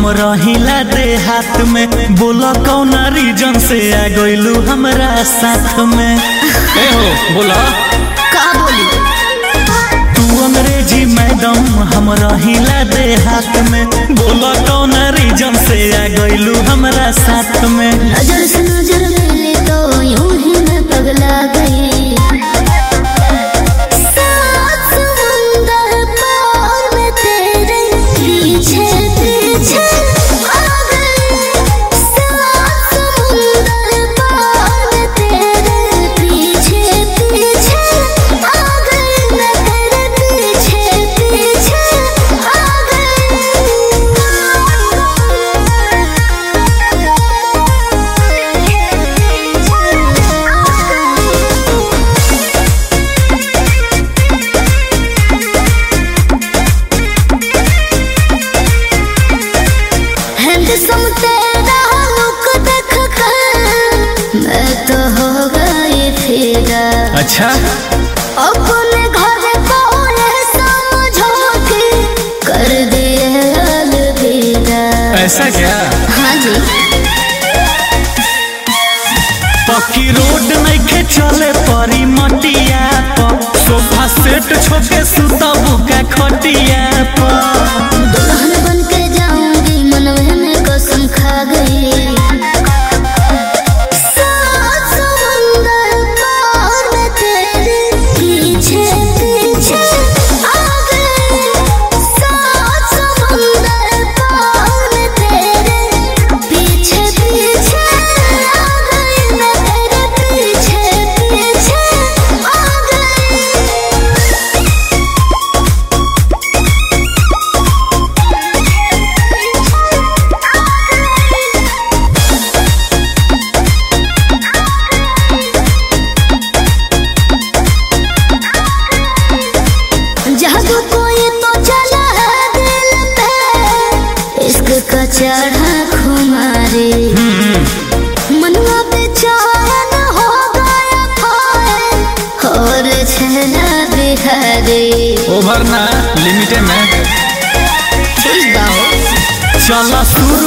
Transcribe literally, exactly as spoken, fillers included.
हम रहिला दे हाथ में, बोला कौन रीजन से आ गइलू हमरा साथ में। ए हो बोला का बोली तू अंग्रेजी मैडम, हम रहिला दे हाथ में, बोला कौन रीजन से आ गइलू हमरा साथ में। नजर से नजर मिले तो यूं ही मैं पगला गई। अच्छा अपने घर को समझो के कर दिए अलविदा। ऐसा क्या? हाँ जी पक्की रोड नइखे चले परी मटिया पर, सोफा सेट छोके सुतबू का खटिया पर। दुल्हन बन के जाऊंगी मनवे में कसम खा गई। चढ़ा खुमारी मनवा बेचैन हो गया था और छना बिहारी। ओवर ना लिमिटेड में चला शुरू